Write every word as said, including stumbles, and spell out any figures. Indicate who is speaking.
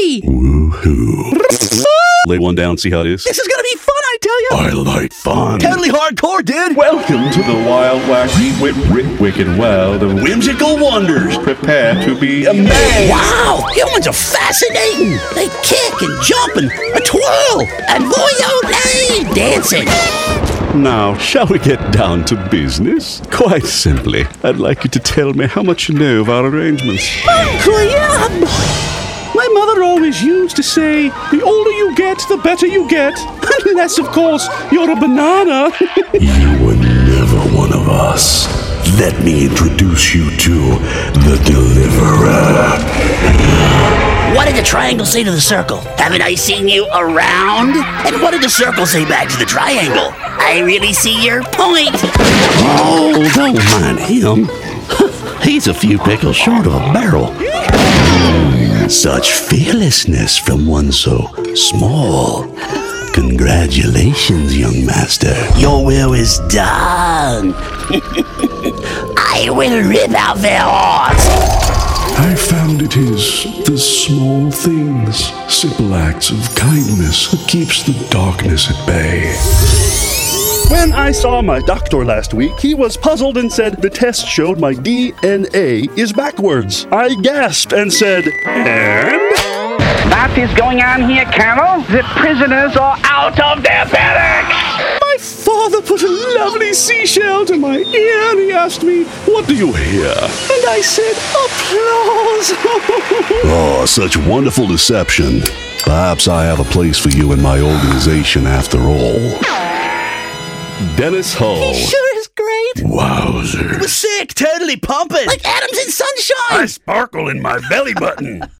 Speaker 1: Yay!
Speaker 2: Woohoo. Lay one down, see how it is.
Speaker 1: This is gonna be fun, I tell you!
Speaker 2: I like fun.
Speaker 1: Totally hardcore, dude!
Speaker 2: Welcome to the wild, wacky, wi- wi- wicked, wild, and whimsical wonders. Prepare to be amazed.
Speaker 1: Wow! Humans are fascinating! They kick and jump and a twirl and voyole dancing!
Speaker 2: Now, shall we get down to business? Quite simply, I'd like you to tell me how much you know of our arrangements.
Speaker 1: Oh, yeah!
Speaker 3: My mother always used to say, the older you get, the better you get. Unless, of course, you're a banana.
Speaker 4: You were never one of us. Let me introduce you to the Deliverer.
Speaker 1: What did the triangle say to the circle? Haven't I seen you around? And what did the circle say back to the triangle? I really see your point.
Speaker 4: Oh, don't mind him. He's a few pickles short of a barrel. Such fearlessness from one so small. Congratulations, young master.
Speaker 1: Your will is done. I will rip out their hearts.
Speaker 4: I found it is the small things, simple acts of kindness that keeps the darkness at bay.
Speaker 3: When I saw my doctor last week, he was puzzled and said the test showed my D N A is backwards. I gasped and said, and?
Speaker 5: What is going on here, Carol? The prisoners are out of their barracks!
Speaker 3: My father put a lovely seashell to my ear and he asked me, what do you hear? And I said, applause.
Speaker 4: Oh, such wonderful deception. Perhaps I have a place for you in my organization after all.
Speaker 2: Dennis Hull.
Speaker 1: Sure is great.
Speaker 4: Wowzer.
Speaker 1: Sick, totally pumping. Like atoms in sunshine.
Speaker 4: sparkle in my belly button.